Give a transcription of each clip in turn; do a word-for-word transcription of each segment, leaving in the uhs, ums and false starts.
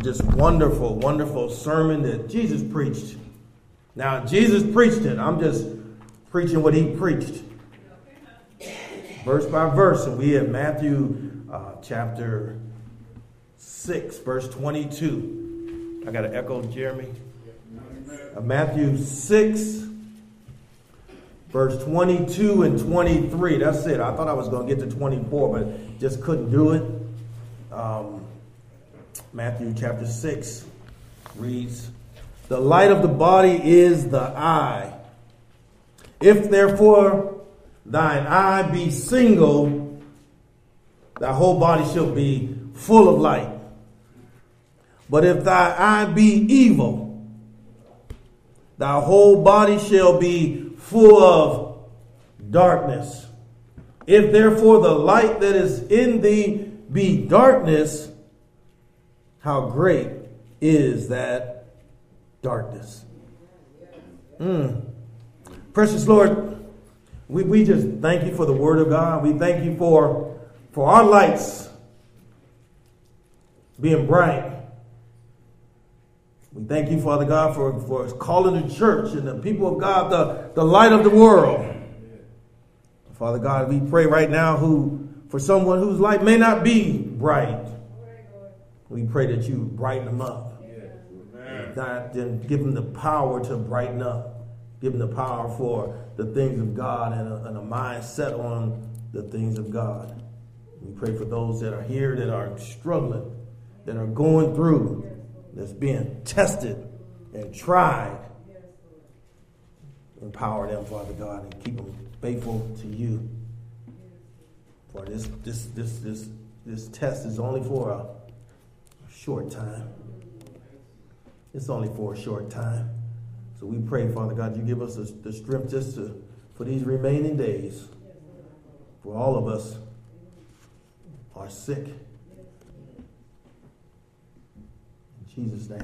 just wonderful, wonderful sermon that Jesus preached. Now, Jesus preached it. I'm just preaching what he preached. Verse by verse. And we have Matthew uh, chapter six, verse twenty-two. I got to echo Jeremy. Uh, Matthew six, verse twenty-two and twenty-three. That's it. I thought I was going to get to twenty-four, but just couldn't do it. Um, Matthew chapter six reads, "The light of the body is the eye. If therefore thine eye be single, thy whole body shall be full of light. But if thy eye be evil, thy whole body shall be full of darkness. If therefore the light that is in thee be darkness, how great is that darkness." Mm. Precious Lord, we, we just thank you for the word of God. We thank you for, for our lights being bright. We thank you, Father God, for, for calling the church and the people of God the, the light of the world. Father God, we pray right now who for someone whose light may not be bright. We pray that you brighten them up. God, then give them the power to brighten up. Give them the power for the things of God and a, and a mind set on the things of God. We pray for those that are here that are struggling, that are going through, that's being tested and tried. Empower them, Father God, and keep them faithful to you. For this this this this this test is only for a short time. It's only for a short time. So we pray, Father God, you give us the, the strength just to, for these remaining days. For all of us are sick. In Jesus' name.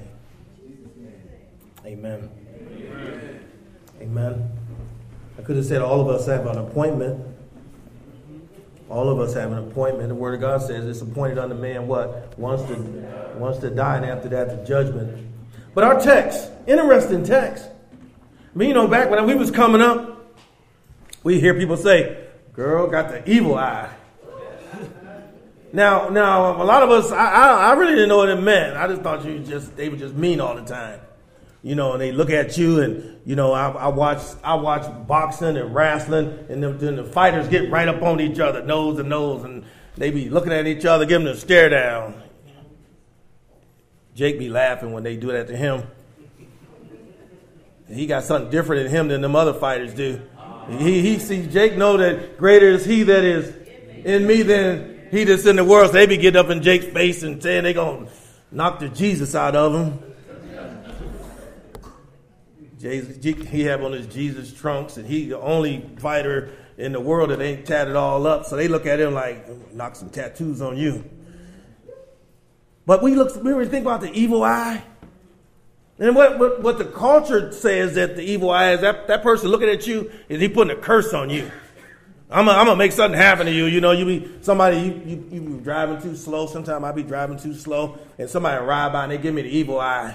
Amen. Amen. Amen. I could have said all of us have an appointment. All of us have an appointment. The Word of God says it's appointed unto man what? Wants to, wants to die, and after that the judgment. But our text, interesting text. I mean, you know, back when we was coming up, we hear people say, "Girl got the evil eye." Now, now, a lot of us, I, I, I really didn't know what it meant. I just thought you just they were just mean all the time, you know. And they look at you, and you know, I, I watch, I watch boxing and wrestling, and then, then the fighters get right up on each other, nose to nose, and they be looking at each other, giving them a stare down. Jake be laughing when they do that to him. He got something different in him than them other fighters do. He he sees Jake know that greater is he that is in me than he that's in the world. So they be getting up in Jake's face and saying they gonna knock the Jesus out of him. Jesus, he have on his Jesus trunks, and he the only fighter in the world that ain't tatted all up. So they look at him like, knock some tattoos on you. But we look, we really think about the evil eye. And what, what, what the culture says that the evil eye is, that, that person looking at you, is he putting a curse on you. I'm going to make something happen to you. You know, you be somebody, you, you, you be driving too slow. Sometimes I be driving too slow, and somebody ride by and they give me the evil eye.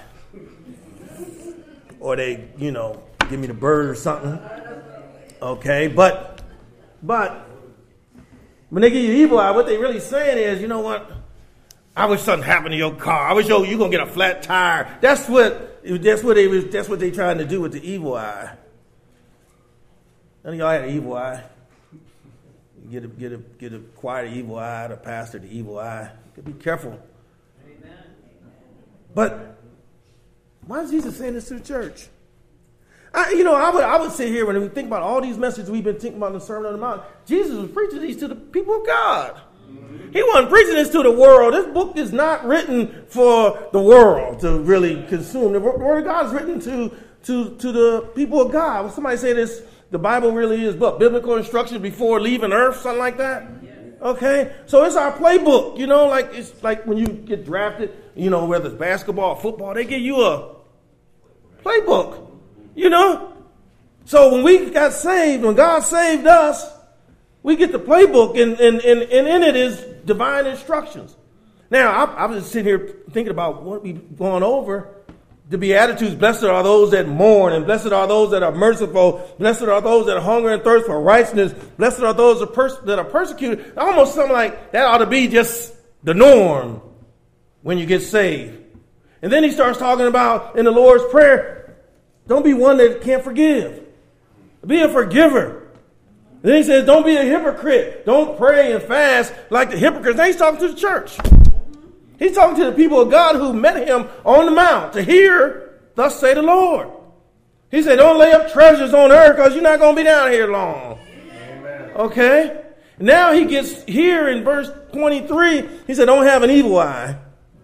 Or they, you know, give me the bird or something. Okay, but, but, when they give you the evil eye, what they really saying is, you know what? I wish something happened to your car. I wish you're, you're going to get a flat tire. That's what, that's what they was, that's what they trying to do with the evil eye. None of y'all had an evil eye. Get a, get a, get a choir the evil eye, the pastor the evil eye. You be careful. Amen. But why is Jesus saying this to the church? I, you know, I would I would sit here when we think about all these messages we've been thinking about in the Sermon on the Mount. Jesus was preaching these to the people of God. Mm-hmm. He wasn't preaching this to the world. This book is not written for the world to really consume. The Word of God is written to to to the people of God. When somebody say this, the Bible really is what? Biblical instructions before leaving earth, something like that? Yeah. Okay? So it's our playbook, you know, like it's like when you get drafted, you know, whether it's basketball or football, they give you a playbook, you know? So when we got saved, when God saved us, we get the playbook, and, and, and, and in it is divine instructions. Now, I, I'm just sitting here thinking about what we've gone over. The Beatitudes, blessed are those that mourn, and blessed are those that are merciful. Blessed are those that hunger and thirst for righteousness. Blessed are those that, pers- that are persecuted. Almost something like that ought to be just the norm when you get saved. And then he starts talking about in the Lord's Prayer, don't be one that can't forgive. Be a forgiver. And then he says, don't be a hypocrite. Don't pray and fast like the hypocrites. Now he's talking to the church. He's talking to the people of God who met him on the mount to hear, thus say the Lord. He said, don't lay up treasures on earth because you're not going to be down here long. Amen. Okay? Now he gets here in verse twenty-three. He said, don't have an evil eye.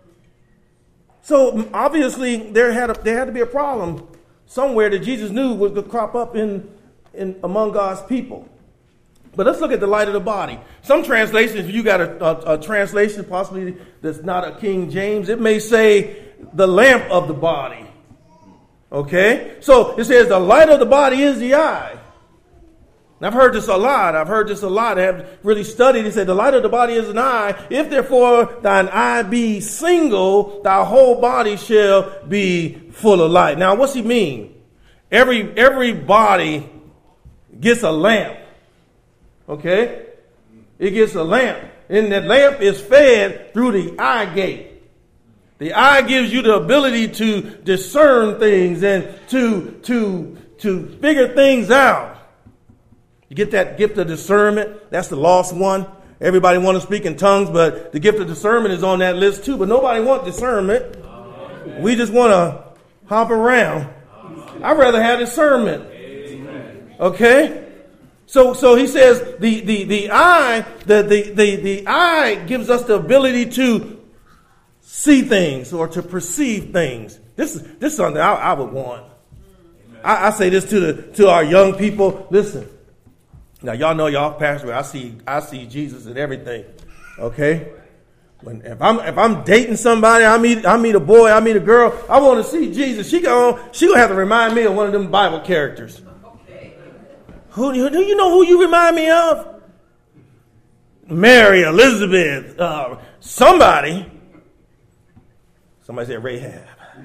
So obviously there had, a, there had to be a problem somewhere that Jesus knew was going to crop up in, in among God's people. But let's look at the light of the body. Some translations, if you got a, a, a translation possibly that's not a King James, it may say the lamp of the body. Okay? So it says the light of the body is the eye. And I've heard this a lot. I've heard this a lot. I have really studied. It said the light of the body is an eye. If therefore thine eye be single, thy whole body shall be full of light. Now what's he mean? Every, every body gets a lamp. Okay? It gets a lamp. And that lamp is fed through the eye gate. The eye gives you the ability to discern things and to, to, to figure things out. You get that gift of discernment. That's the lost one. Everybody wants to speak in tongues, but the gift of discernment is on that list too. But nobody wants discernment. Amen. We just want to hop around. Amen. I'd rather have discernment. Amen. Okay? So, so he says the, the, the eye, the, the, the, the eye gives us the ability to see things or to perceive things. This is, this is something I, I would want. I, I say this to the, to our young people. Listen, now y'all know y'all pastor. I see, I see Jesus in everything. Okay. When, if I'm, if I'm dating somebody, I meet, I meet a boy, I meet a girl, I want to see Jesus. She gonna, she gonna have to remind me of one of them Bible characters. Who do you know who you remind me of? Mary, Elizabeth, uh, somebody. Somebody said Rahab.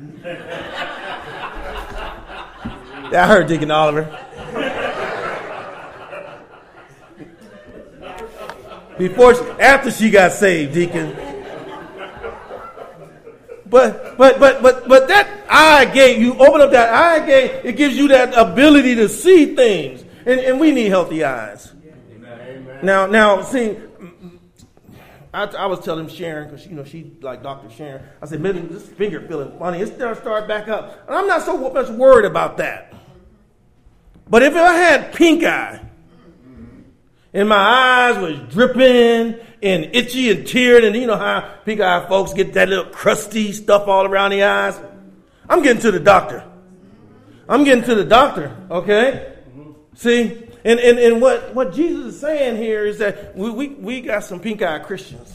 Yeah, I heard Deacon Oliver. Before, she, after she got saved, Deacon. But, but, but, but, but that eye gate, you open up that eye gate, it gives you that ability to see things. And, and we need healthy eyes. Amen. Now, now, see, I, I was telling Sharon, because, you know, she like Doctor Sharon. I said, maybe this finger feeling funny. It's going to start back up. And I'm not so much worried about that. But if I had pink eye, and my eyes was dripping and itchy and tearing, and you know how pink eye folks get that little crusty stuff all around the eyes, I'm getting to the doctor. I'm getting to the doctor, okay? See, and, and, and what, what Jesus is saying here is that we, we, we got some pink-eyed Christians.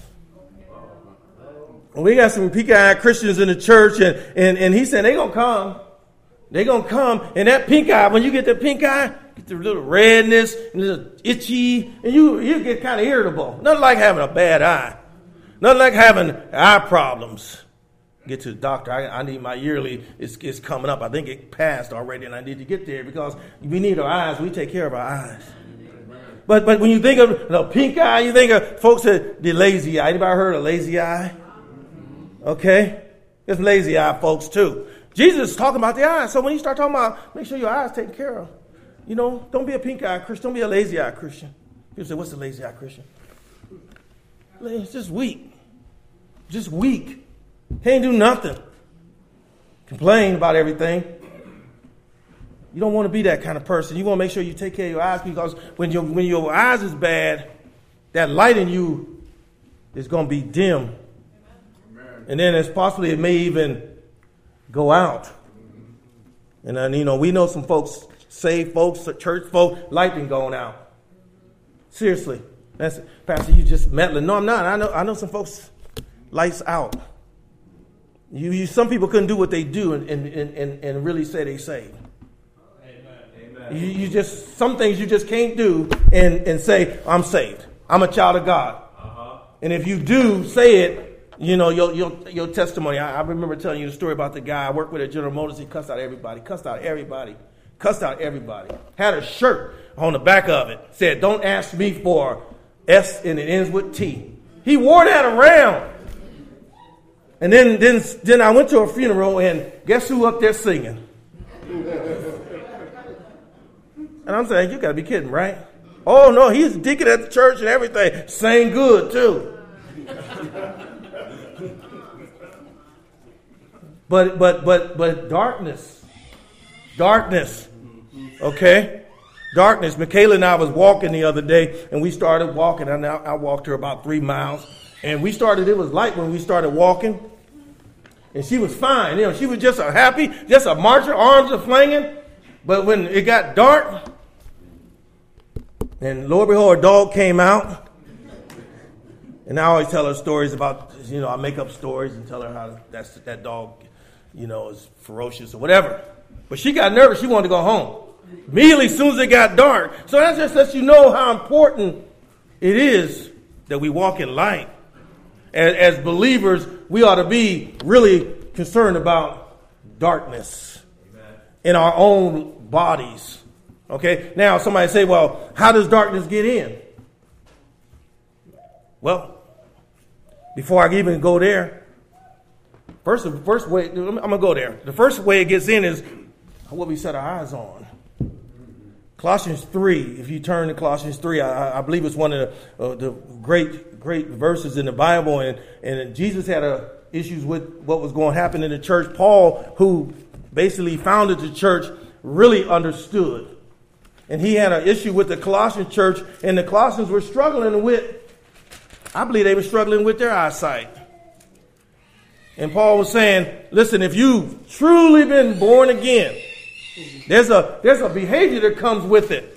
We got some pink-eyed Christians in the church, and, and, and he said they're going to come. They're going to come, and that pink eye, when you get that pink eye, get the little redness, and a little itchy, and you, you get kind of irritable. Nothing like having a bad eye. Nothing like having eye problems. Get to the doctor. I, I need my yearly. It's, it's coming up. I think it passed already, and I need to get there because we need our eyes. We take care of our eyes. But but when you think of the pink eye, you think of folks that the lazy eye. Anybody heard of lazy eye? Okay, there's lazy eye folks too. Jesus is talking about the eyes. So when you start talking about, make sure your eyes taken care of. You know, don't be a pink eye Christian. Don't be a lazy eye Christian. People say, "What's a lazy eye Christian?" It's just weak. Just weak. Can't do nothing. Complain about everything. You don't want to be that kind of person. You want to make sure you take care of your eyes, because when your when your eyes is bad, that light in you is going to be dim. Amen. And then it's possibly it may even go out. And then, you know, we know some folks, saved folks, church folks, light been going out. Seriously. That's Pastor, you just meddling. No, I'm not. I know I know some folks lights out. You, you, some people couldn't do what they do and, and, and, and really say they saved. Amen. You, you just, some things you just can't do and, and say, I'm saved. I'm a child of God. Uh-huh. And if you do say it, You know, your your, your testimony. I, I remember telling you the story about the guy I worked with at General Motors. He cussed out everybody, cussed out everybody, cussed out everybody. Had a shirt on the back of it. Said, don't ask me for S and it ends with T. He wore that around. And then, then, then I went to a funeral, and guess who up there singing? And I'm saying, you got to be kidding, right? Oh, no, he's deacon at the church and everything. Sang good, too. But, but, but, but darkness. Darkness. Okay? Darkness. Michaela and I was walking the other day, and we started walking. And I, I walked her about three miles. And we started, it was light when we started walking. And she was fine. You know, she was just a happy, just a marcher, arms are flinging. But when it got dark, and lo and behold, a dog came out. And I always tell her stories about, you know, I make up stories and tell her how that's, that dog, you know, is ferocious or whatever. But she got nervous. She wanted to go home. Immediately, as soon as it got dark. So that just lets you know how important it is that we walk in light. As, as believers, we ought to be really concerned about darkness Amen. In our own bodies. Okay? Now, somebody say, well, how does darkness get in? Well, before I even go there, first, the first way, I'm going to go there. The first way it gets in is what we set our eyes on. Colossians three, if you turn to Colossians three, I, I believe it's one of the, uh, the great, great verses in the Bible. And, and Jesus had a, issues with what was going to happen in the church. Paul, who basically founded the church, really understood. And he had an issue with the Colossian church. And the Colossians were struggling with, I believe they were struggling with their eyesight. And Paul was saying, listen, if you've truly been born again, There's a there's a behavior that comes with it.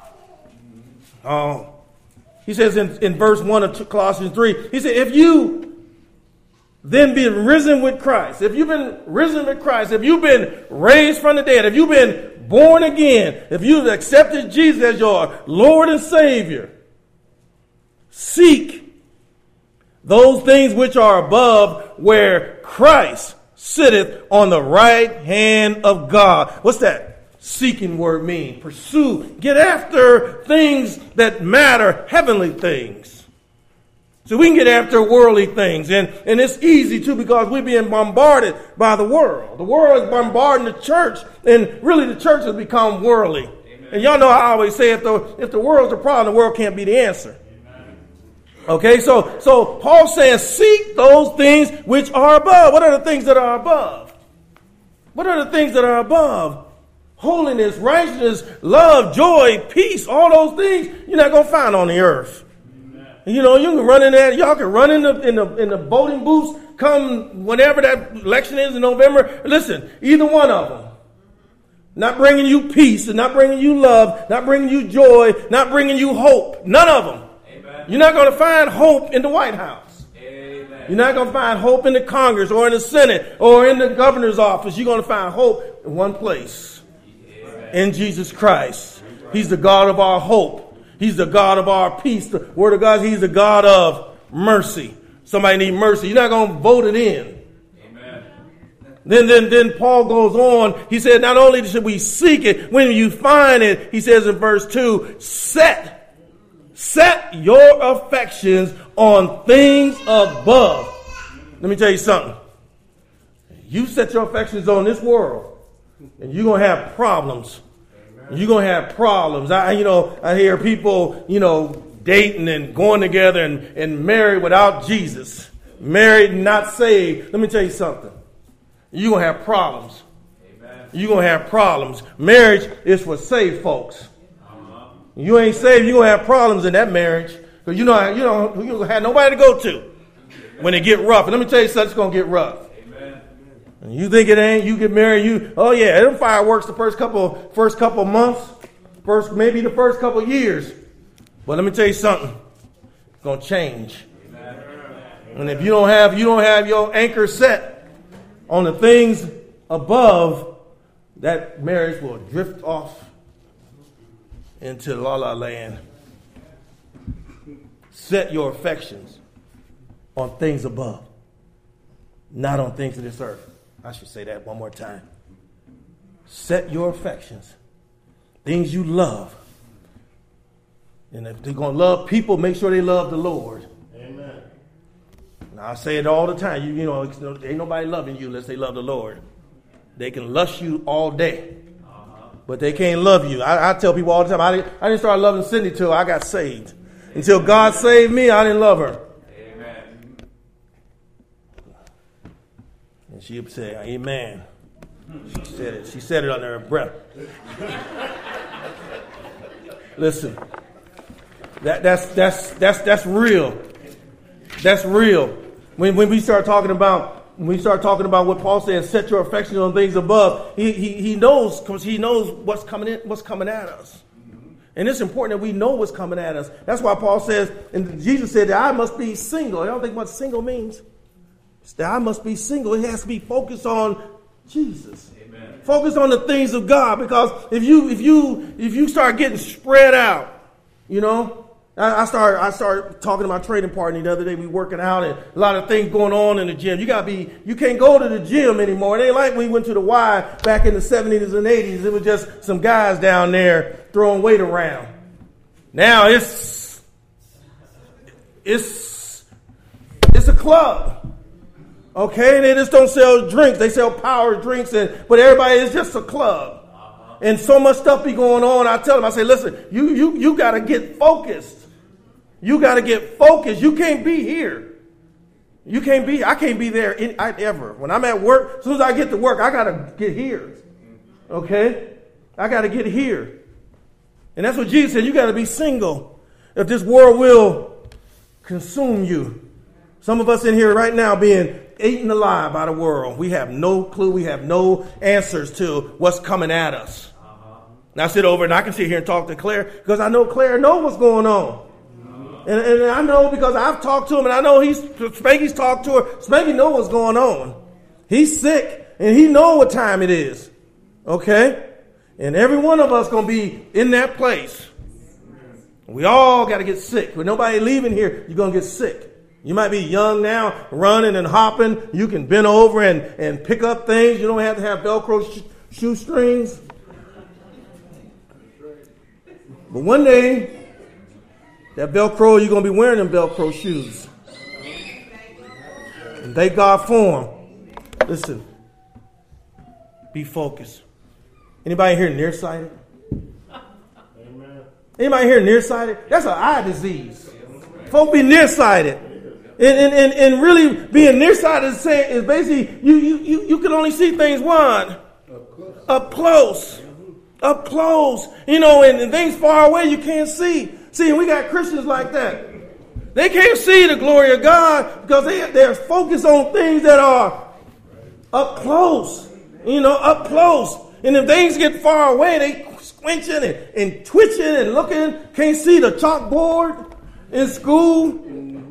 Uh, he says in, in verse one of Colossians three, he said, if you then be risen with Christ, if you've been risen with Christ, if you've been raised from the dead, if you've been born again, if you've accepted Jesus as your Lord and Savior, seek those things which are above where Christ sitteth on the right hand of God. What's that seeking word mean? Pursue. Get after things that matter, heavenly things. So we can get after worldly things. And, and it's easy too because we're being bombarded by the world. The world is bombarding the church. And really the church has become worldly. Amen. And y'all know I always say if the, if the world's the problem, the world can't be the answer. Okay, so so Paul says, seek those things which are above. What are the things that are above? What are the things that are above? Holiness, righteousness, love, joy, peace, all those things you're not going to find on the earth. Amen. You know, you can run in there, y'all can run in the, in the in the voting booths come whenever that election is in November. Listen, either one of them. Not bringing you peace and not bringing you love, not bringing you joy, not bringing you hope. None of them. You're not going to find hope in the White House. Amen. You're not going to find hope in the Congress or in the Senate or in the governor's office. You're going to find hope in one place. Amen. In Jesus Christ. He's the God of our hope. He's the God of our peace. The Word of God, He's the God of mercy. Somebody need mercy. You're not going to vote it in. Amen. Then, then, then Paul goes on. He said, not only should we seek it, when you find it, he says in verse two, set Set your affections on things above. Let me tell you something. You set your affections on this world, and you're going to have problems. You're going to have problems. I, you know, I hear people, you know, dating and going together and, and married without Jesus. Married and not saved. Let me tell you something. You're going to have problems. You're going to have problems. Marriage is for saved folks. You ain't saved, you're going to have problems in that marriage. Because you know, you know, you don't have nobody to go to when it get rough. And let me tell you something, it's going to get rough. Amen. And you think it ain't, you get married, you, oh yeah, them fireworks the first couple, first couple months, first, maybe the first couple years. But let me tell you something, it's going to change. Amen. And if you don't have, you don't have your anchor set on the things above, that marriage will drift off into la la land. Set your affections on things above. not on things of this earth. I should say that one more time. Set your affections, things you love. And if they're going to love people, make sure they love the Lord. Amen. Now, I say it all the time. You, you know, ain't nobody loving you unless they love the Lord. They can lust you all day, uh-huh. but they can't love you. I, I tell people all the time, I didn't, I didn't start loving Cindy till I got saved. Until God saved me, I didn't love her. Amen. And she would say, amen. She said it. She said it under her breath. Listen, that, that's that's that's that's real. That's real. When when we start talking about when we start talking about what Paul says, set your affections on things above. He he he knows because he knows what's coming in, what's coming at us, and it's important that we know what's coming at us. That's why Paul says, and Jesus said that I must be single. I don't think what single means. It's that I must be single. It has to be focused on Jesus. Amen. Focus on the things of God, because if you if you if you start getting spread out, you know, I, I start I start talking to my training partner the other day. We working out and a lot of things going on in the gym. You gotta be you can't go to the gym anymore. It ain't like when we went to the Y back in the seventies and eighties. It was just some guys down there throwing weight around. Now it's it's it's a club. Okay, and they just don't sell drinks. They sell power drinks, and but everybody is just a club. Uh-huh. And so much stuff be going on. I tell them, I say, listen, you you you got to get focused. You got to get focused. You can't be here. You can't be. I can't be there in, I, ever. When I'm at work, as soon as I get to work, I got to get here. Okay, I got to get here. And that's what Jesus said. You got to be single if this world will consume you. Some of us in here right now being eaten alive by the world. We have no clue. We have no answers to what's coming at us. Uh-huh. Now I sit over and I can sit here and talk to Claire because I know Claire knows what's going on. Uh-huh. And, and I know because I've talked to him and I know he's Spanky's talked to her. Spanky knows what's going on. He's sick and he knows what time it is. Okay? And every one of us going to be in that place. We all got to get sick. With nobody leaving here, you're going to get sick. You might be young now, running and hopping. You can bend over and, and pick up things. You don't have to have Velcro sh- shoestrings. But one day, that Velcro, you're going to be wearing them Velcro shoes. And thank God for them. Listen, be focused. Anybody here nearsighted? Anybody here nearsighted? That's an eye disease. Folk be nearsighted. And, and, and, and really being nearsighted is, saying, is basically you, you, you, you can only see things one. Up close. Up close. Up close. You know, and, and things far away you can't see. See, we got Christians like that. They can't see the glory of God because they, they're focused on things that are up close. You know, up close. And if things get far away, they squinching and, and twitching and looking. Can't see the chalkboard in school.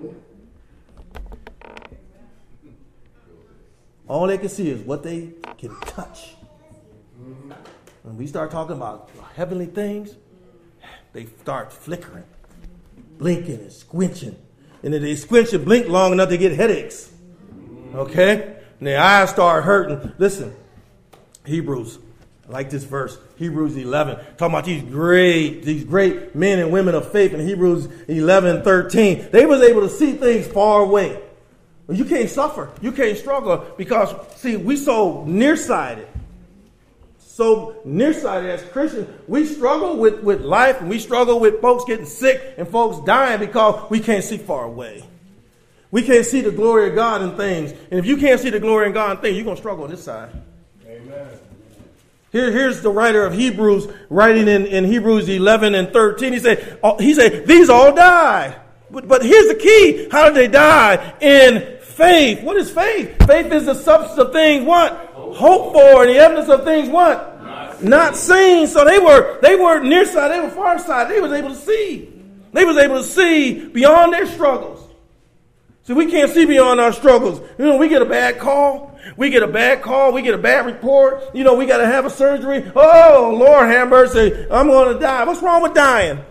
All they can see is what they can touch. When we start talking about heavenly things, they start flickering, blinking and squinching. And if they squinch and blink long enough, they get headaches. Okay? And their eyes start hurting. Listen, Hebrews, I like this verse, Hebrews eleven, talking about these great, these great men and women of faith in Hebrews eleven thirteen. They was able to see things far away. You can't suffer. You can't struggle because, see, we so nearsighted. So nearsighted as Christians, we struggle with, with life and we struggle with folks getting sick and folks dying because we can't see far away. We can't see the glory of God in things. And if you can't see the glory of God in things, you're going to struggle on this side. Amen. Here, here's the writer of Hebrews writing in, in Hebrews eleven and thirteen. He said, he said, these all died. But, but here's the key. How did they die? In faith. What is faith? Faith is the substance of things what? Hope, Hope for, and the evidence of things what? Not seen. Not seen. So they were they were near side, they were far side. They was able to see. They was able to see beyond their struggles. See, we can't see beyond our struggles. You know, we get a bad call. We get a bad call. We get a bad report. You know, we got to have a surgery. Oh, Lord have mercy. I'm going to die. What's wrong with dying?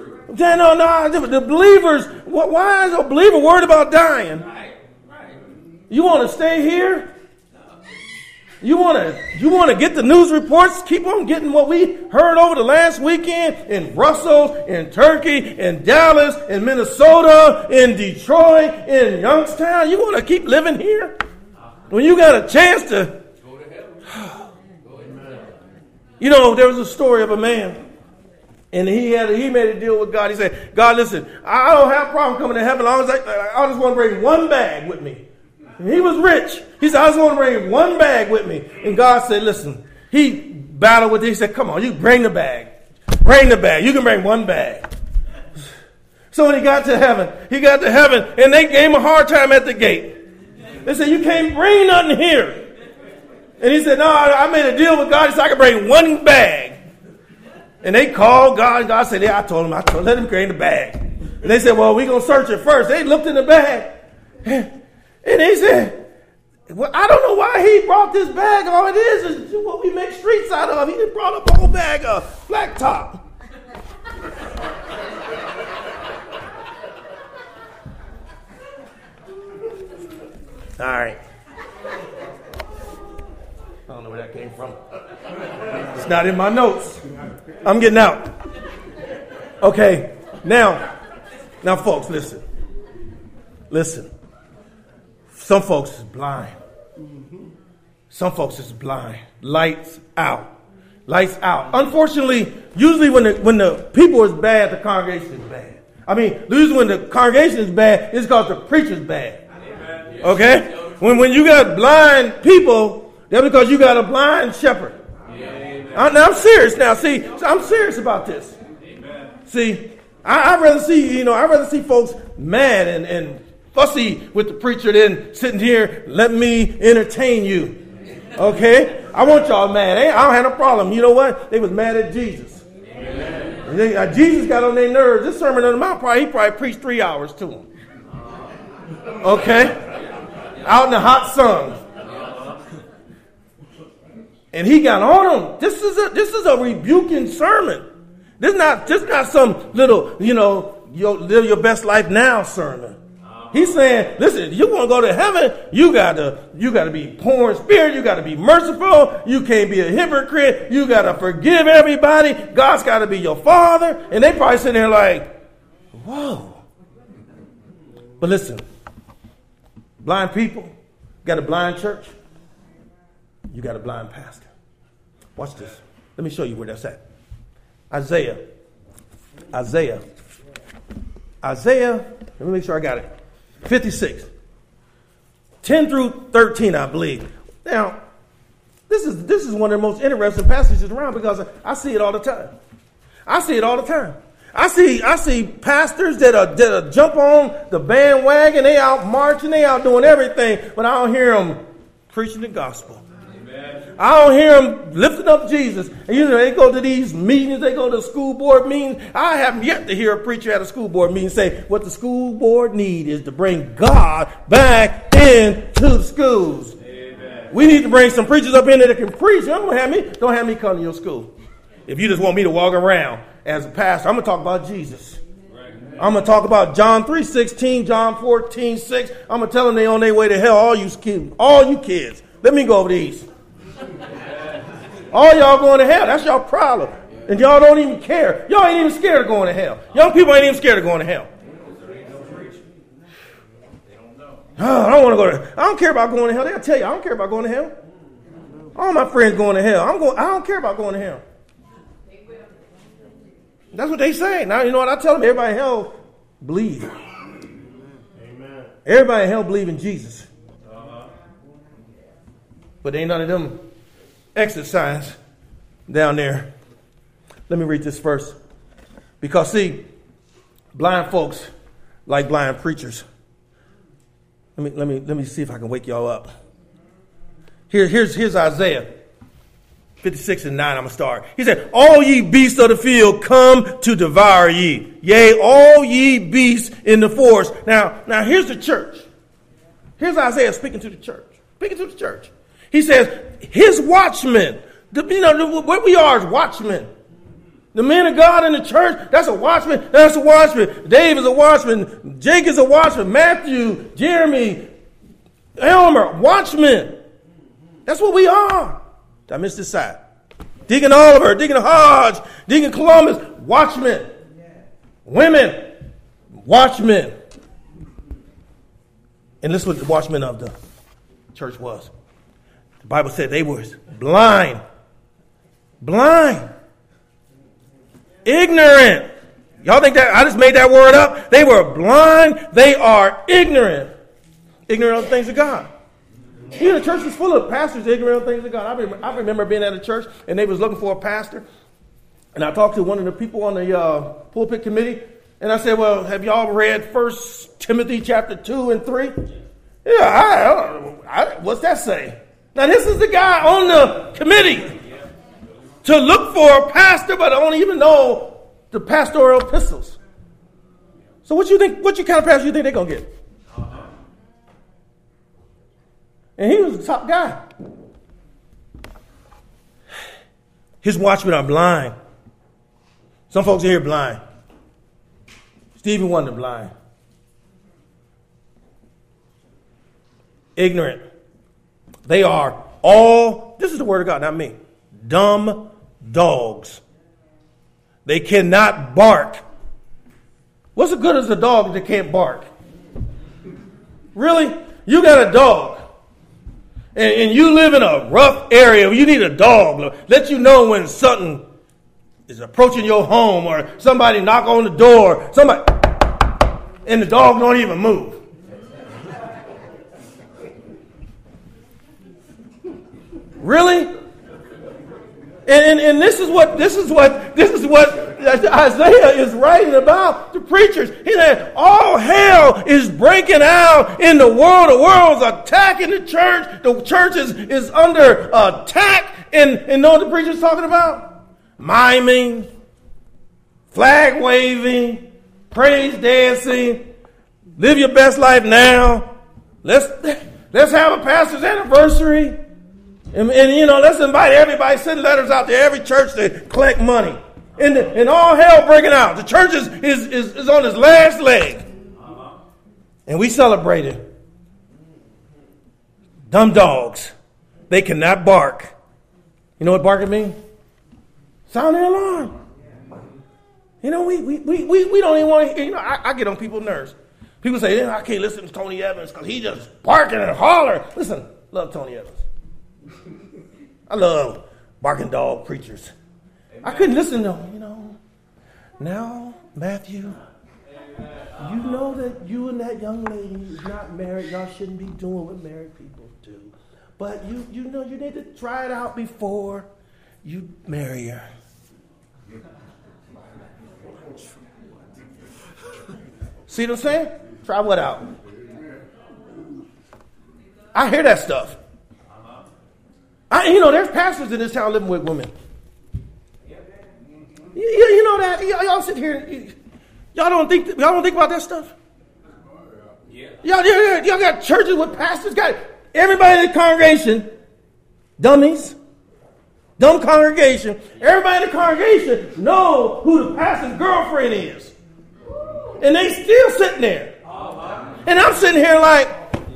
No, no, the believers, why is a believer worried about dying? Right, right. You want to stay here? You want to you want to get the news reports? Keep on getting what we heard over the last weekend in Brussels, in Turkey, in Dallas, in Minnesota, in Detroit, in Youngstown. You want to keep living here? When you got a chance to... You know, there was a story of a man, and he had a, he made a deal with God. He said, God, listen, I don't have a problem coming to heaven as long as I, I just want to bring one bag with me. And he was rich. He said, I just want to bring one bag with me. And God said, listen, he battled with it. He said, come on, you bring the bag. Bring the bag. You can bring one bag. So when he got to heaven, he got to heaven, and they gave him a hard time at the gate. They said, you can't bring nothing here. And he said, no, I made a deal with God. He said, I can bring one bag. And they called God. And God said, yeah, I told him, I told him, let him bring the bag. And they said, well, we're going to search it first. They looked in the bag. And they said, well, I don't know why he brought this bag. All it is is what we make streets out of. He just brought a whole bag of black top. All right. I don't know where that came from. It's not in my notes. I'm getting out. Okay. Now, now, folks, listen. Listen. Some folks is blind. Some folks is blind. Lights out. Lights out. Unfortunately, usually when the when the people is bad, the congregation is bad. I mean, usually when the congregation is bad, it's because the preacher's bad. Okay? When when you got blind people, that's because you got a blind shepherd. I, now I'm serious. Now, see, I'm serious about this. Amen. See, I, I'd rather see, you know, I'd rather see folks mad and, and fussy with the preacher than sitting here, let me entertain you. Okay? I want y'all mad. I don't have no problem. You know what? They was mad at Jesus. Amen. They, uh, Jesus got on their nerves. This sermon on the Mount, probably, he probably preached three hours to them. Okay? Out in the hot sun. And he got on them. This is a this is a rebuking sermon. This is not this is not some little, you know, your, live your best life now sermon. He's saying, listen, you want to go to heaven, you gotta you gotta be poor in spirit, you gotta be merciful, you can't be a hypocrite, you gotta forgive everybody, God's gotta be your father. And they probably sitting there like, whoa. But listen, blind people, got a blind church. You got a blind pastor. Watch this. Let me show you where that's at. Isaiah. Isaiah. Isaiah. Let me make sure I got it. fifty-six. ten through thirteen, I believe. Now, this is this is one of the most interesting passages around because I see it all the time. I see it all the time. I see I see pastors that are that are jump on the bandwagon. They out marching. They out doing everything, but I don't hear them preaching the gospel. I don't hear them lifting up Jesus. And you know, they go to these meetings, they go to school board meetings. I haven't yet to hear a preacher at a school board meeting say what the school board need is to bring God back into the schools. Amen. We need to bring some preachers up in there that can preach. Don't have me, don't have me come to your school. If you just want me to walk around as a pastor, I'm going to talk about Jesus. I'm going to talk about John three sixteen, John fourteen six. I'm going to tell them they on their way to hell, all you kids. All you kids. Let me go over these. All y'all going to hell. That's y'all problem. And y'all don't even care. Y'all ain't even scared of going to hell. Young people ain't even scared of going to hell. Oh, I don't want to go to I don't care about going to hell. They'll tell you, I don't care about going to hell. All my friends going to hell. I'm going, I don't care about going to hell. That's what they say. Now, you know what? I tell them, everybody in hell believe. Amen. Everybody in hell believe in Jesus. Uh-huh. But ain't none of them exercise down there. Let me read this first. Because, see, blind folks like blind preachers. Let me let me let me see if I can wake y'all up. Here, here's here's Isaiah fifty-six and nine. I'm gonna start. He said, "All ye beasts of the field come to devour ye. Yea, all ye beasts in the forest." Now, now here's the church. Here's Isaiah speaking to the church. Speaking to the church. He says, his watchmen, the, you know, what we are is watchmen. The men of God in the church, that's a watchman, that's a watchman. Dave is a watchman. Jake is a watchman. Matthew, Jeremy, Elmer, watchmen. That's what we are. Did I miss this side? Deacon Oliver, Deacon Hodge, Deacon Columbus, watchmen. Women, watchmen. And listen what the watchmen of the church was. The Bible said they were blind. Blind. Ignorant. Y'all think that I just made that word up? They were blind. They are ignorant. Ignorant of the things of God. You know, the church was full of pastors ignorant of things of God. I remember, I remember being at a church and they was looking for a pastor. And I talked to one of the people on the uh, pulpit committee. And I said, well, have y'all read First Timothy chapter two and three? Yeah, I, I, what's that say? Now, this is the guy on the committee to look for a pastor, but I don't even know the pastoral epistles. So what you think, what you kind of pastor you think they're going to get? And he was the top guy. His watchmen are blind. Some folks are here blind. Stevie Wonder blind. Ignorant. They are all, this is the word of God, not me, dumb dogs. They cannot bark. What's the good as a dog that can't bark? Really? You got a dog. And, and you live in a rough area. You need a dog. Let you know when something is approaching your home or somebody knock on the door. Somebody, and the dog don't even move. Really? And, and and this is what this is what this is what Isaiah is writing about the preachers. He said, all hell is breaking out in the world. The world's attacking the church. The church is, is under attack. And, and know what the preacher's talking about? Miming, flag waving, praise dancing, live your best life now. Let's let's have a pastor's anniversary. And, and, you know, let's invite everybody, send letters out to every church to collect money. And, the, and all hell breaking out. The church is, is, is, is on its last leg. Uh-huh. And we celebrate it. Dumb dogs. They cannot bark. You know what barking means? Sound the alarm. You know, we, we, we, we, we don't even want to, you know, I, I get on people's nerves. People say, yeah, I can't listen to Tony Evans because he just barking and hollering. Listen, love Tony Evans. I love barking dog preachers. Amen. I couldn't listen to them, you know. Now, Matthew, you know that you and that young lady is not married. Y'all shouldn't be doing what married people do. But you, you know, you need to try it out before you marry her. See what I'm saying? Try what out? I hear that stuff. I, you know, there's pastors in this town living with women. You, you, you know that? Y- y'all sit here. Y- y'all don't think. Y'all don't think about that stuff. Yeah. Y'all, y'all, y'all got churches with pastors. Got everybody in the congregation, dummies, dumb congregation. Everybody in the congregation know who the pastor's girlfriend is, and they still sitting there. And I'm sitting here like,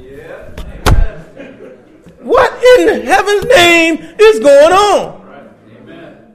what in heaven's name is going on? Right. Amen.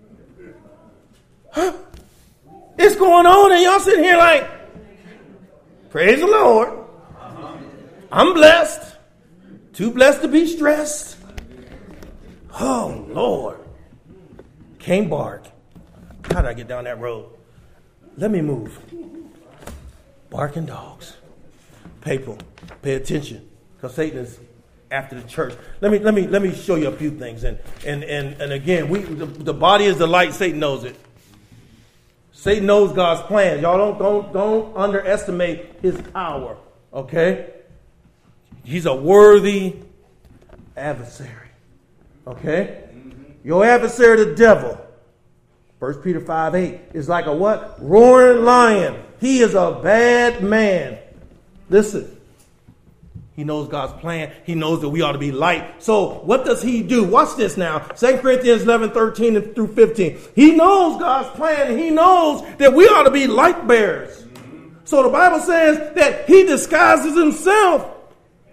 Huh? It's going on, and y'all sitting here like, praise the Lord. Uh-huh. I'm blessed. Too blessed to be stressed. Oh, Lord. Can't bark. How did I get down that road? Let me move. Barking dogs. People, pay attention, because Satan is after the church. Let me let me let me show you a few things. And and and, and again, we the, the body is the light. Satan knows it. Satan knows God's plan. Y'all don't don't don't underestimate his power. Okay? He's a worthy adversary. Okay? Mm-hmm. Your adversary, the devil. First Peter five eight is like a what? Roaring lion. He is a bad man. Listen. He knows God's plan. He knows that we ought to be light. So what does he do? Watch this now. Second Corinthians eleven, thirteen through fifteen. He knows God's plan. He knows that we ought to be light bearers. So the Bible says that he disguises himself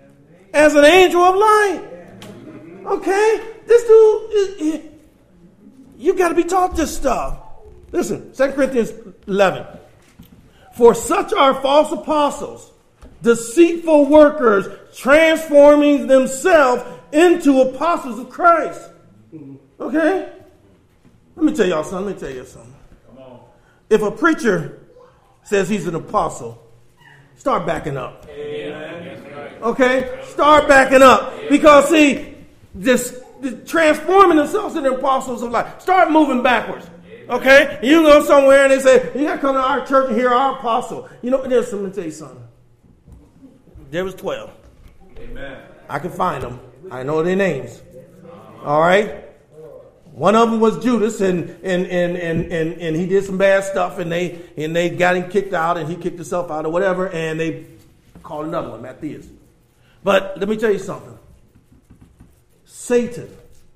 as an angel of light. Okay? This dude, you got to be taught this stuff. Listen, Second Corinthians eleven. For such are false apostles, deceitful workers, transforming themselves into apostles of Christ. Okay? Let me tell y'all something. Let me tell you something. Come on. If a preacher says he's an apostle, start backing up. Amen. Okay? Start backing up. Because, see, this, this transforming themselves into apostles of life. Start moving backwards. Okay? You go somewhere and they say, you got to come to our church and hear our apostle. You know, there's something to tell you something. There was twelve. Amen. I can find them. I know their names. All right? One of them was Judas, and and and and and, and he did some bad stuff, and they and they got him kicked out, and he kicked himself out or whatever, and they called another one, Matthias. But let me tell you something. Satan,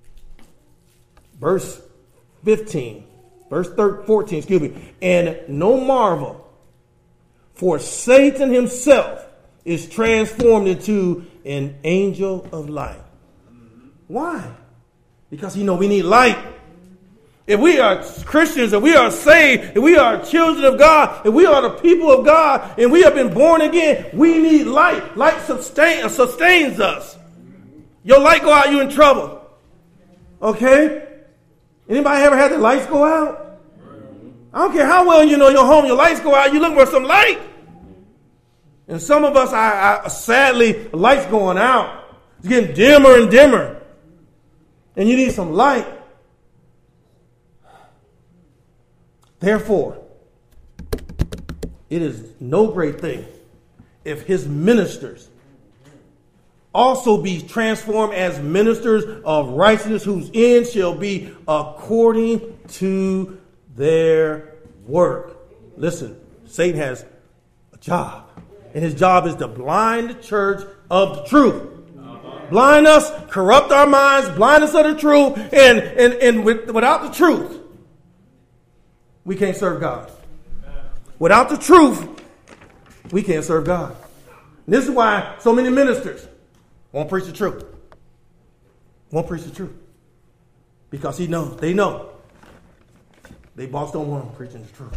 verse fifteen, verse fourteen, excuse me, and no marvel, for Satan himself is transformed into an angel of light. Why? Because he know we need light. If we are Christians, if we are saved, if we are children of God, if we are the people of God, and we have been born again, we need light. Light sustain, sustains us. Your light go out, you in trouble. Okay? Anybody ever had the lights go out? I don't care how well you know your home, your lights go out, you look for some light. And some of us, I, I sadly, the light's going out. It's getting dimmer and dimmer. And you need some light. Therefore, it is no great thing if his ministers also be transformed as ministers of righteousness, whose end shall be according to their work. Listen, Satan has a job, and his job is to blind the church of the truth. Blind us, corrupt our minds, blind us of the truth, and, and, and with, without the truth, we can't serve God. Without the truth, we can't serve God. And this is why so many ministers won't preach the truth. Won't preach the truth. Because he knows, they know. They boss don't want them preaching the truth.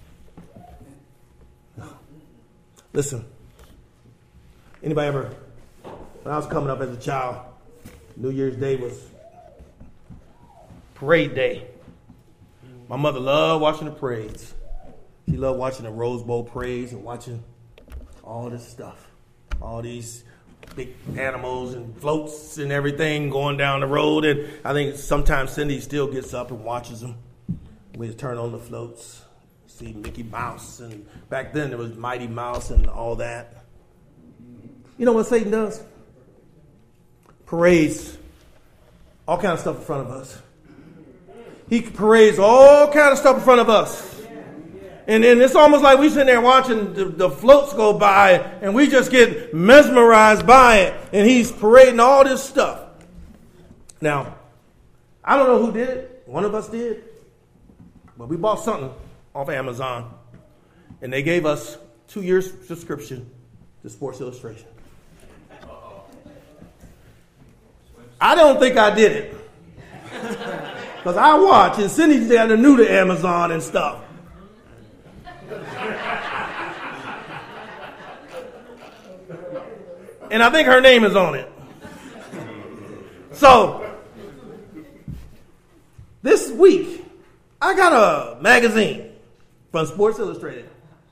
No. Listen. Anybody ever, when I was coming up as a child, New Year's Day was parade day. My mother loved watching the parades. She loved watching the Rose Bowl parades and watching all this stuff. All these big animals and floats and everything going down the road. And I think sometimes Cindy still gets up and watches them. We turn on the floats, see Mickey Mouse. And back then there was Mighty Mouse and all that. You know what Satan does? Parades all kind of stuff in front of us. He parades all kind of stuff in front of us. And then it's almost like we sitting there watching the, the floats go by and we just get mesmerized by it. And he's parading all this stuff. Now, I don't know who did it. One of us did. But we bought something off Amazon. And they gave us two years subscription to Sports Illustrated. I don't think I did it. Because I watch, and Cindy's got new to Amazon and stuff. And I think her name is on it. So, this week, I got a magazine from Sports Illustrated.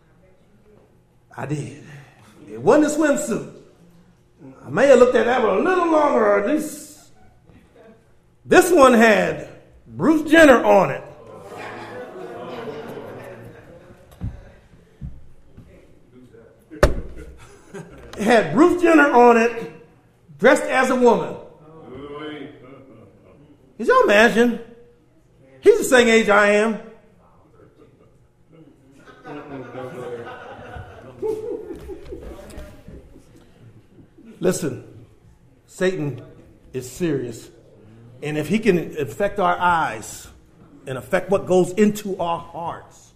I did. It wasn't a swimsuit. I may have looked at that one a little longer, or at least. This one had Bruce Jenner on it. It had Bruce Jenner on it, dressed as a woman. Can y'all imagine? He's the same age I am. Listen, Satan is serious. And if he can affect our eyes and affect what goes into our hearts,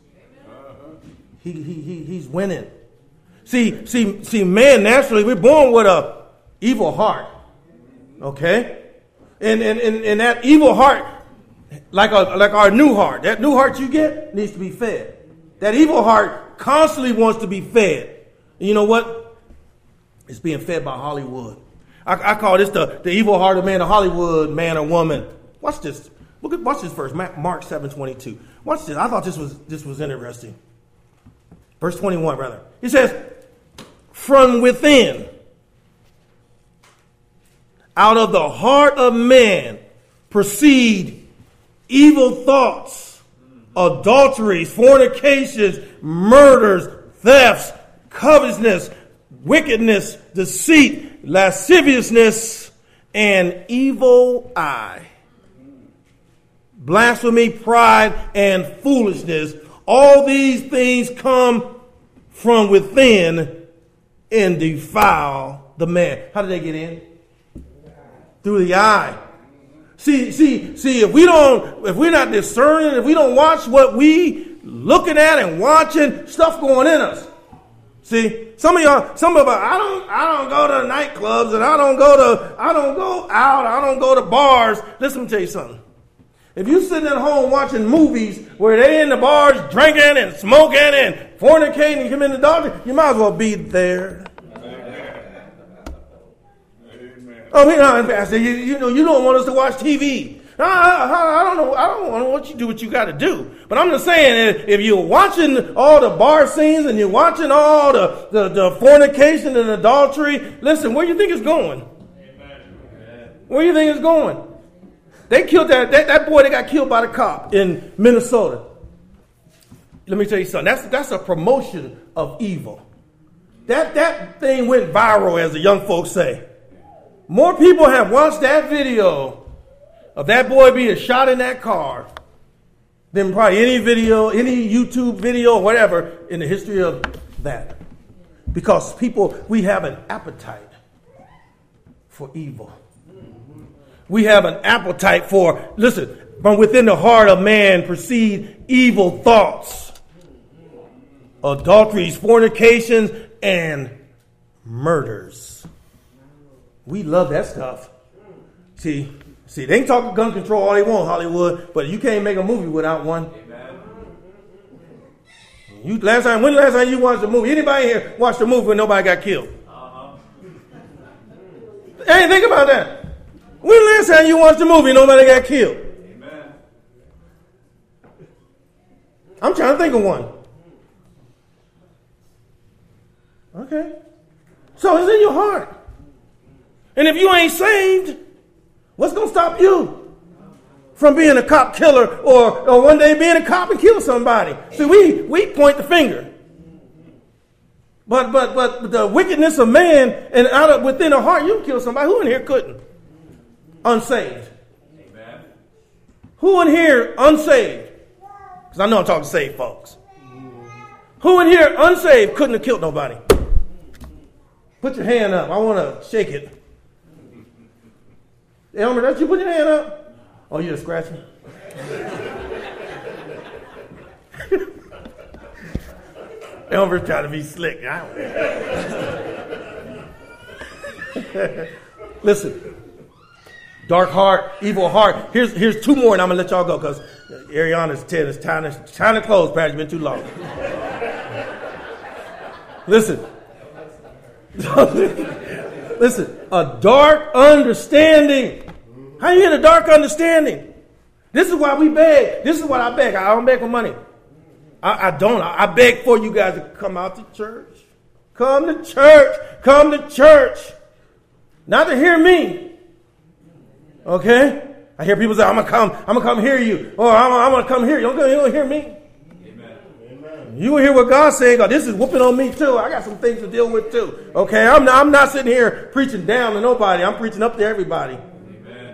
he, he, he he's winning. See, see, see, man, naturally, we're born with a evil heart. Okay? And, and, and, and that evil heart, like, a, like our new heart, that new heart you get needs to be fed. That evil heart constantly wants to be fed. And you know what? It's being fed by Hollywood. I, I call this the, the evil heart of man, the Hollywood man or woman. Watch this. Look at watch this verse, Mark seven twenty-two. Watch this. I thought this was this was interesting. Verse twenty-one, rather. He says, from within, out of the heart of man, proceed evil thoughts, adulteries, fornications, murders, thefts, covetousness, wickedness, deceit, lasciviousness, and evil eye. Blasphemy, pride, and foolishness. All these things come from within and defile the man. How did they get in? Through the eye. See, see, see, if we don't, if we're not discerning, if we don't watch what we looking at and watching, stuff going in us. See, some of y'all, some of us, I don't, I don't go to nightclubs and I don't go to, I don't go out, I don't go to bars. Listen, let me tell you something. If you sitting at home watching movies where they in the bars drinking and smoking and fornicating and committing adultery, you might as well be there. Amen. Oh, me, no, Pastor, you, you know, you don't want us to watch T V. I, I, I don't know. I don't want what you do. What you got to do. But I'm just saying, if you're watching all the bar scenes and you're watching all the, the, the fornication and adultery, listen, where do you think it's going? Amen. Where do you think it's going? They killed that, that that boy that got killed by the cop in Minnesota. Let me tell you something. That's that's a promotion of evil. That that thing went viral, as the young folks say. More people have watched that video of that boy being shot in that car than probably any video, any YouTube video or whatever in the history of that. Because people, we have an appetite for evil. We have an appetite for, listen, from within the heart of man proceed evil thoughts, adulteries, fornications, and murders. We love that stuff. See, see, they can talk gun control all they want, Hollywood, but you can't make a movie without one. You last time, when the last time you watched a movie? Anybody here watched a movie when nobody got killed? Uh-huh. Hey, think about that. When the last time you watched a movie, nobody got killed? Amen. I'm trying to think of one. Okay. So it's in your heart. And if you ain't saved, what's going to stop you from being a cop killer or, or one day being a cop and kill somebody? See, we, we point the finger. But but but the wickedness of man and out of within the heart, you can kill somebody. Who in here couldn't? Unsaved. Amen. Who in here unsaved? Because I know I'm talking to saved folks. Who in here unsaved couldn't have killed nobody? Put your hand up. I want to shake it. Elmer, that's you put your hand up? Oh, you just scratching? Elmer's trying to be slick. Listen. Dark heart, evil heart. Here's here's two more, and I'm going to let y'all go because Ariana's ten. It's time to, time to close, Pastor. It's been too long. Listen. Listen. A dark understanding. How you get a dark understanding? This is why we beg. This is what I beg. I don't beg for money. I, I don't. I, I beg for you guys to come out to church. Come to church. Come to church. Not to hear me. Okay? I hear people say, I'm going to come, I'm going to come hear you. Or I'm, I'm going to come hear you. You don't, you don't hear me. Amen. Amen. You will hear what God's saying. God, this is whooping on me too. I got some things to deal with too. Okay? I'm not, I'm not sitting here preaching down to nobody. I'm preaching up to everybody. Amen.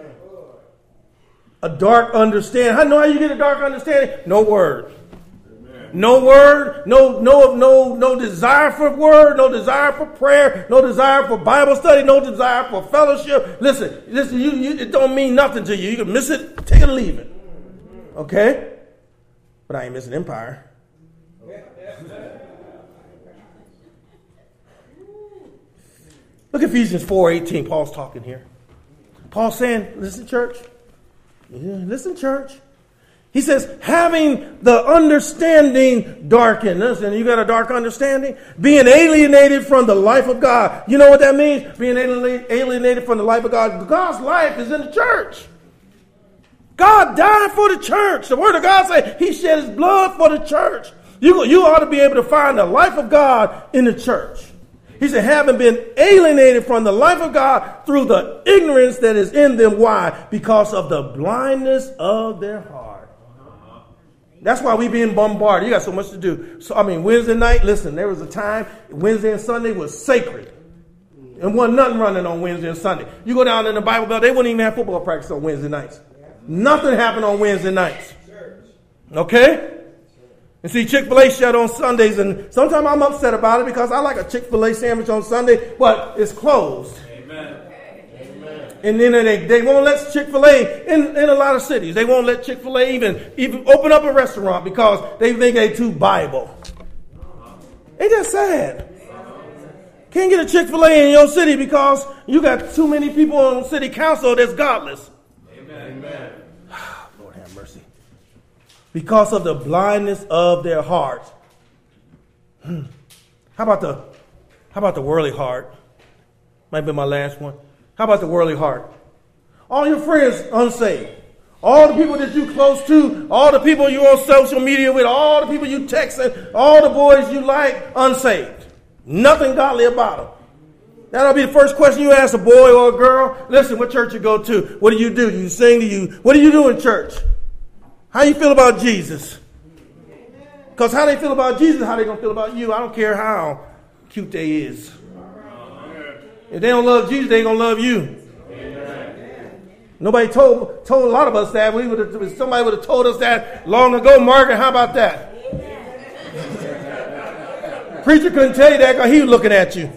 A dark understanding. How know how you get a dark understanding? No word. No word, no, no, no, no desire for word, no desire for prayer, no desire for Bible study, no desire for fellowship. Listen, listen, you, you, it don't mean nothing to you. You can miss it, take it or leave it. Okay? But I ain't missing empire. Look at Ephesians four eighteen. Paul's talking here. Paul's saying, listen, church. Yeah, listen, church. He says, having the understanding darkened. Listen, you got a dark understanding? Being alienated from the life of God. You know what that means? Being alienated from the life of God. God's life is in the church. God died for the church. The word of God says he shed his blood for the church. You, you ought to be able to find the life of God in the church. He said, having been alienated from the life of God through the ignorance that is in them. Why? Because of the blindness of their heart. That's why we being bombarded. You got so much to do. So, I mean, Wednesday night, listen, there was a time, Wednesday and Sunday was sacred. And wasn't nothing running on Wednesday and Sunday. You go down in the Bible Belt, they wouldn't even have football practice on Wednesday nights. Nothing happened on Wednesday nights. Okay? And see, Chick-fil-A shut on Sundays, and sometimes I'm upset about it because I like a Chick-fil-A sandwich on Sunday, but it's closed. Amen. Amen. And then they, they won't let Chick-fil-A in, in a lot of cities. They won't let Chick-fil-A even, even open up a restaurant because they think they too Bible. Ain't that sad? Can't get a Chick-fil-A in your city because you got too many people on city council that's godless. Amen. Amen. Lord have mercy. Because of the blindness of their heart. Hmm. How about the how about the worldly heart? Might be my last one. How about the worldly heart? All your friends unsaved. All the people that you close to, all the people you on social media with, all the people you texting, all the boys you like, unsaved. Nothing godly about them. That'll be the first question you ask a boy or a girl. Listen, what church you go to? What do you do? Do you sing? Do you? What do you do in church? How you feel about Jesus? Because how they feel about Jesus, how they going to feel about you. I don't care how cute they is. If they don't love Jesus, they going to love you. Nobody told told a lot of us that. We would have, somebody would have told us that long ago. Margaret, how about that? Preacher couldn't tell you that because he was looking at you.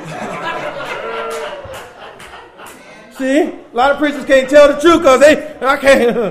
See, a lot of preachers can't tell the truth because they, I can't.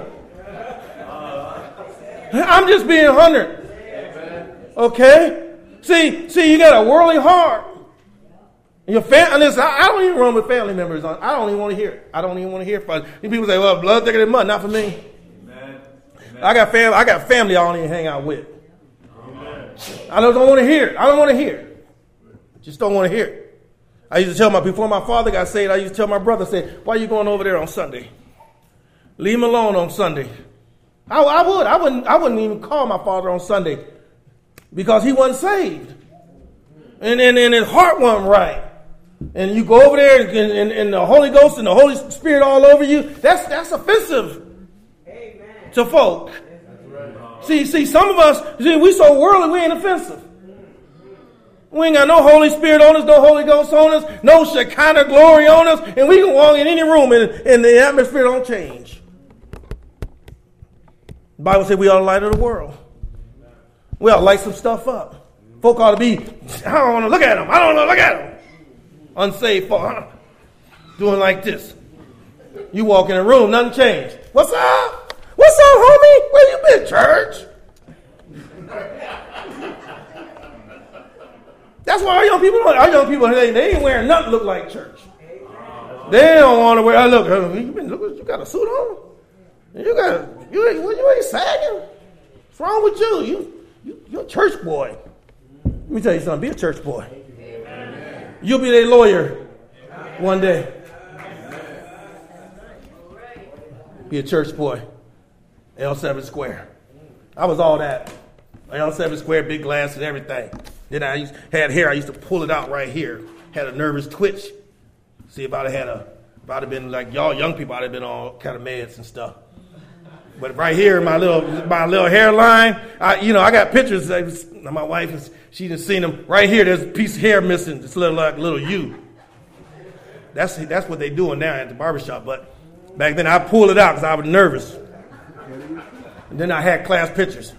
I'm just being honored. Okay? See, see, you got a worldly heart. Your family, listen, I, I don't even run with family members. On, I don't even want to hear it. I don't even want to hear it. People say, well, blood thicker than mud. Not for me. Amen. I got family. I got family I don't even hang out with. Amen. I don't, don't want to hear it. I don't want to hear it. Just don't want to hear it. I used to tell my, before my father got saved, I used to tell my brother, say, why are you going over there on Sunday? Leave him alone on Sunday. I, I would. I wouldn't. I wouldn't even call my father on Sunday because he wasn't saved, and and, and his heart wasn't right. And you go over there and, and, and the Holy Ghost and the Holy Spirit all over you. That's that's offensive. Amen. To folk. Right. See, see, some of us, see, we so worldly, we ain't offensive. We ain't got no Holy Spirit on us, no Holy Ghost on us, no Shekinah glory on us, and we can walk in any room and, and the atmosphere don't change. The Bible says we are the light of the world. We ought to light some stuff up. Folk ought to be, I don't want to look at them. I don't want to look at them. Unsaved folk, huh? Doing like this. You walk in a room, nothing changed. What's up? What's up, homie? Where you been, church? That's why our young people, our young people, they, they ain't wearing nothing look like church. They don't want to wear, oh, look, you, been, look, you got a suit on? You got, you ain't, you ain't sagging. What's wrong with you? You, you, you're a church boy. Let me tell you something. Be a church boy. Amen. You'll be their lawyer one day. Be a church boy. L seven Square. I was all that. L seven Square, big glass and everything. Then I used, had hair. I used to pull it out right here. Had a nervous twitch. See, if I'd have had a, if I'd have been like y'all young people, I'd have been all kind of meds and stuff. But right here, my little my little hairline, I, you know, I got pictures. I was, my wife, is, she done seen them. Right here, there's a piece of hair missing. It's little like little U. That's that's what they doing now at the barbershop. But back then, I pulled it out because I was nervous. And then I had class pictures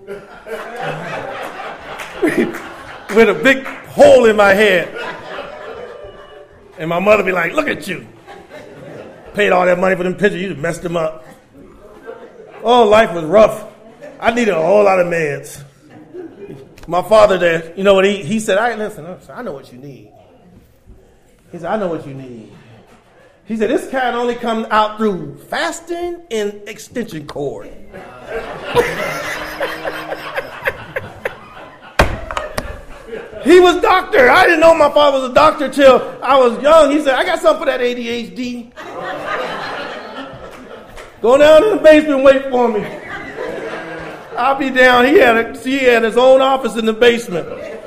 with a big hole in my head. And my mother be like, "Look at you! Paid all that money for them pictures. You just messed them up." Oh, life was rough. I needed a whole lot of meds. My father there, you know what he, he said, I listen, I know what you need. He said, I know what you need. He said, this kind only comes out through fasting and extension cord. He was doctor. I didn't know my father was a doctor till I was young. He said, I got something for that A D H D. Go down in the basement and wait for me. I'll be down. He had, a, he had his own office in the basement.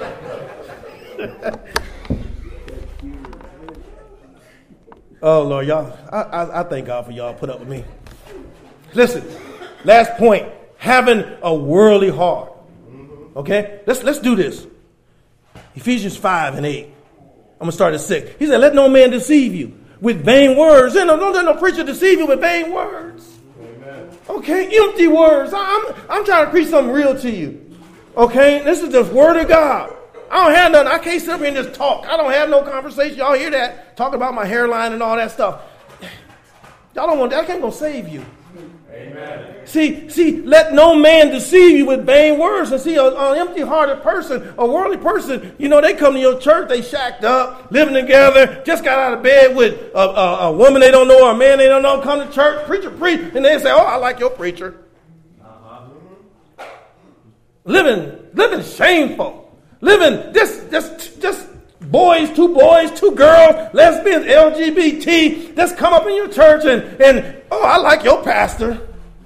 Oh, Lord, y'all, I, I, I thank God for y'all put up with me. Listen, last point, having a worldly heart. Okay, let's let's do this. Ephesians five and eight. I'm going to start at six. He said, let no man deceive you with vain words. And don't let no preacher deceive you with vain words. Amen. Okay, empty words. I'm, I'm trying to preach something real to you. Okay, this is the word of God. I don't have nothing. I can't sit up here and just talk. I don't have no conversation. Y'all hear that? Talking about my hairline and all that stuff. Y'all don't want that. That ain't going to save you. Amen. See, see, let no man deceive you with vain words. And see, an empty-hearted person, a worldly person, you know, they come to your church, they shacked up, living together, just got out of bed with a, a, a woman they don't know or a man they don't know, come to church, preacher, preach, and they say, oh, I like your preacher. Uh-huh. Living, living shameful. Living just, just, just boys, two boys, two girls, lesbians, L G B T, just come up in your church and, and oh, I like your pastor.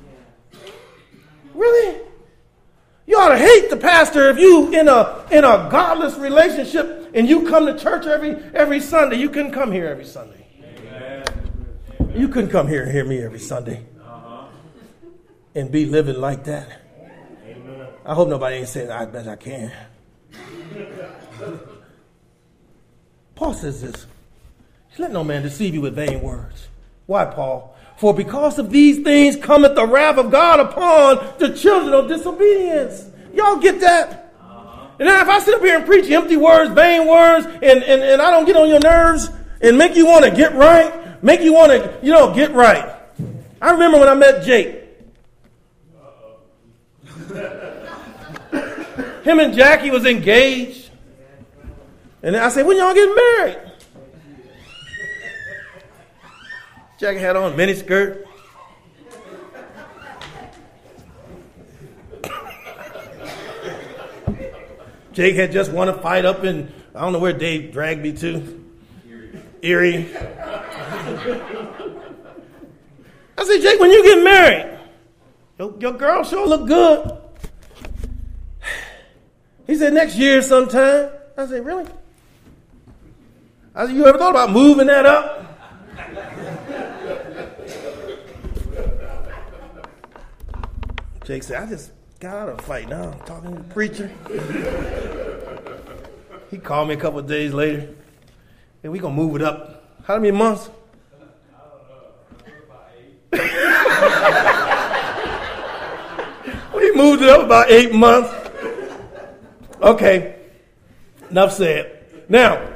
Really? You ought to hate the pastor if you in a in a godless relationship and you come to church every every Sunday. You couldn't come here every Sunday. Amen. You couldn't come here and hear me every Sunday uh-huh. and be living like that. Amen. I hope nobody ain't saying I bet I can. Paul says this. Let no man deceive you with vain words. Why, Paul? For because of these things cometh the wrath of God upon the children of disobedience. Y'all get that? Uh-huh. And now if I sit up here and preach empty words, vain words, and, and, and I don't get on your nerves and make you want to get right, make you want to, you know, get right. I remember when I met Jake. Him and Jackie was engaged. And I said, when y'all getting married? Jackie had on a mini skirt. Jake had just won a fight up in, I don't know where Dave dragged me to. Erie. I said, Jake, when you get married, your, your girl sure look good. He said, next year sometime. I said, really? I said, you ever thought about moving that up? Jake said, I just got out of a fight. Now I'm talking to the preacher. He called me a couple of days later. And we going to move it up. How many months? I don't know. About eight. We moved it up about eight months. Okay. Enough said. Now,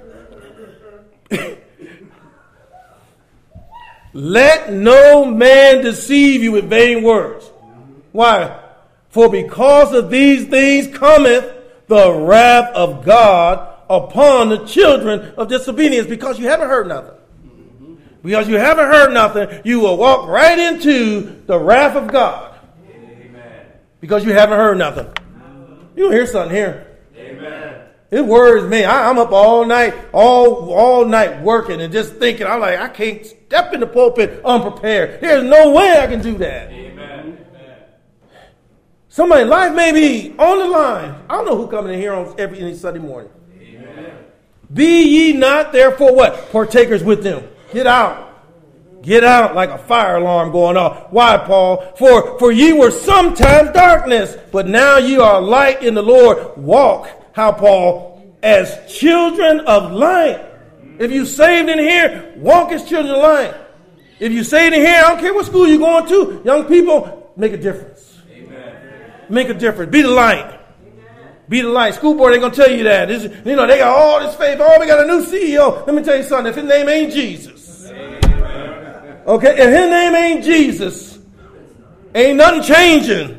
let no man deceive you with vain words. Why? For because of these things cometh the wrath of God upon the children of disobedience. Because you haven't heard nothing. Because you haven't heard nothing, you will walk right into the wrath of God. Amen. Because you haven't heard nothing. You'll hear something here. Amen. It worries me. I, I'm up all night, all all night working and just thinking. I'm like, I can't step in the pulpit unprepared. There's no way I can do that. Amen. Somebody's life may be on the line. I don't know who coming in here on every any Sunday morning. Amen. Be ye not therefore what? Partakers with them. Get out. Get out like a fire alarm going off. Why, Paul? For, for ye were sometimes darkness, but now ye are light in the Lord. Walk, how, Paul? As children of light. If you saved in here, walk as children of light. If you saved in here, I don't care what school you're going to, young people, make a difference. Amen. Make a difference. Be the light. Be the light. School board ain't going to tell you that. This, you know, they got all this faith. Oh, we got a new C E O. Let me tell you something. If his name ain't Jesus. Okay, if his name ain't Jesus, ain't nothing changing.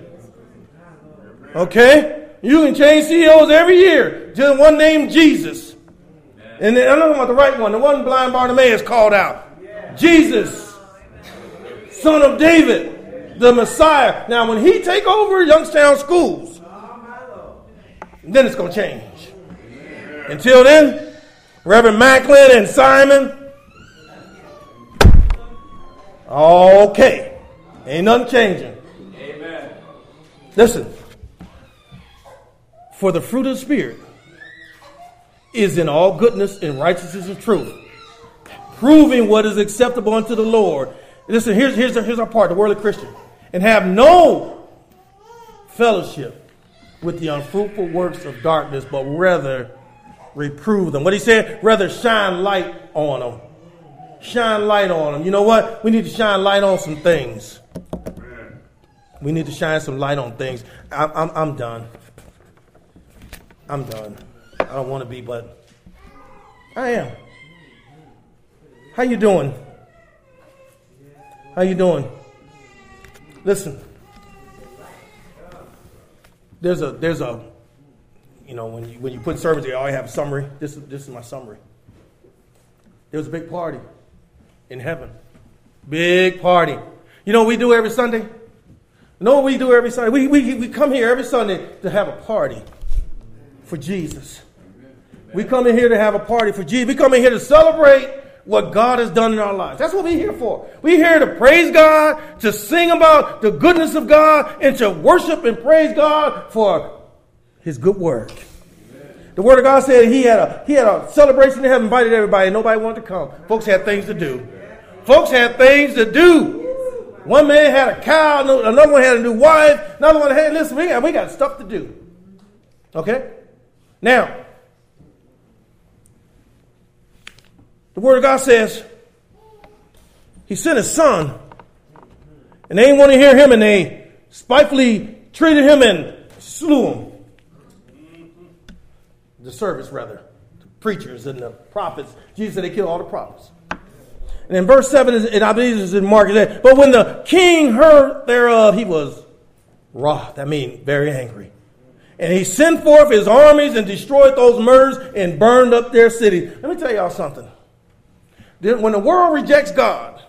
Okay? You can change C E Os every year. Just one named Jesus. And then, I'm not talking about the right one. The one blind Bartimaeus called out. Jesus, Son of David, the Messiah. Now, when he take over Youngstown schools, then it's going to change. Until then, Reverend Macklin and Simon, okay. Ain't nothing changing. Amen. Listen. For the fruit of the Spirit is in all goodness and righteousness and truth, proving what is acceptable unto the Lord. Listen, here's, here's, here's our part, the worldly Christian. And have no fellowship with the unfruitful works of darkness, but rather reprove them. What he said? Rather shine light on them. Shine light on them. You know what? We need to shine light on some things. We need to shine some light on things. I'm, I'm, I'm done. I'm done. I don't want to be, but I am. How you doing? How you doing? Listen. There's a there's a you know when you when you put sermons, they always have a summary. This is this is my summary. There was a big party in heaven. Big party. You know what we do every Sunday? You know what we do every Sunday? We we we come here every Sunday to have a party for Jesus. We come in here to have a party for Jesus. We come in here to celebrate what God has done in our lives. That's what we're here for. We're here to praise God, to sing about the goodness of God, and to worship and praise God for his good work. The word of God said he had a he had a celebration in heaven, invited everybody, and nobody wanted to come. Folks had things to do. Folks had things to do. One man had a cow, another one had a new wife, another one had, listen, we got, we got stuff to do. Okay? Now, the word of God says he sent his son, and they didn't want to hear him, and they spitefully treated him and slew him. The servants, rather, the preachers and the prophets. Jesus said they killed all the prophets. And in verse seven, and I believe it's in Mark, it said, but when the king heard thereof, he was wroth. That means very angry. And he sent forth his armies and destroyed those murders and burned up their city. Let me tell y'all something. When the world rejects God,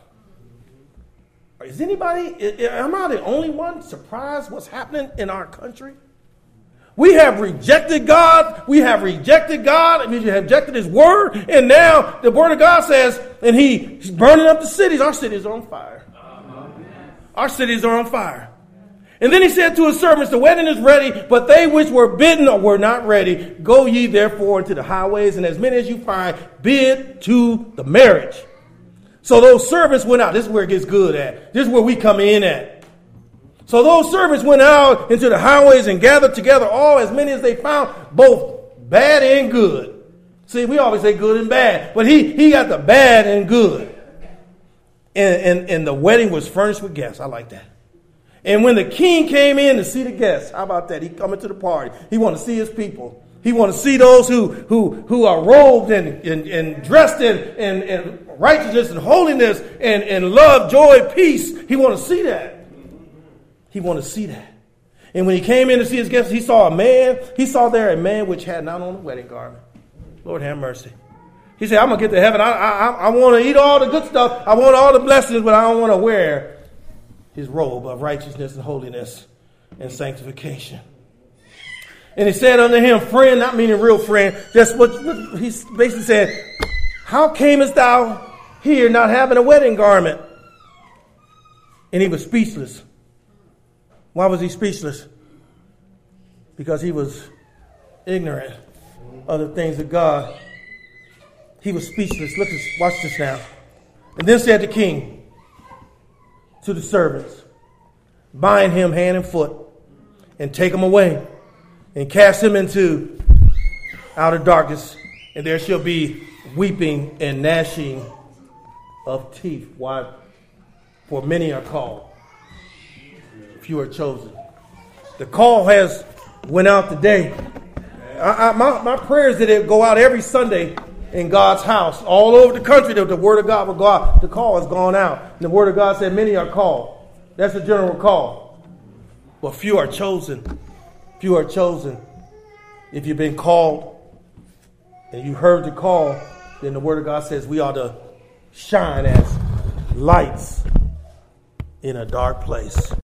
is anybody, am I the only one surprised what's happening in our country? We have rejected God. We have rejected God. I mean, you have rejected his word. And now the word of God says, and he, he's burning up the cities. Our cities are on fire. Our cities are on fire. And then he said to his servants, the wedding is ready, but they which were bidden were not ready. Go ye therefore into the highways, and as many as you find, bid to the marriage. So those servants went out. This is where it gets good at. This is where we come in at. So those servants went out into the highways and gathered together all as many as they found, both bad and good. See, we always say good and bad, but he, he got the bad and good. And, and, and the wedding was furnished with guests. I like that. And when the king came in to see the guests, how about that? He coming to the party. He want to see his people. He want to see those who who who are robed and, and, and dressed in, in, in righteousness and holiness and, and love, joy, peace. He want to see that. He want to see that. And when he came in to see his guests, he saw a man. He saw there a man which had not on a wedding garment. Lord have mercy. He said, I'm going to get to heaven. I, I, I want to eat all the good stuff. I want all the blessings, but I don't want to wear his robe of righteousness and holiness and sanctification. And he said unto him, friend, not meaning real friend, just what, what he basically said, how camest thou here not having a wedding garment? And he was speechless. Why was he speechless? Because he was ignorant of the things of God. He was speechless. Look, watch this now. And then said the king to the servants, bind him hand and foot and take him away and cast him into outer darkness, and there shall be weeping and gnashing of teeth. Why? For many are called, few are chosen. The call has went out today. I, I, my, my prayer is that it go out every Sunday in God's house, all over the country, that the word of God will go out. The call has gone out. And the word of God said many are called. That's a general call. But few are chosen. Few are chosen. If you've been called, and you heard the call, then the Word of God says we ought to shine as lights in a dark place.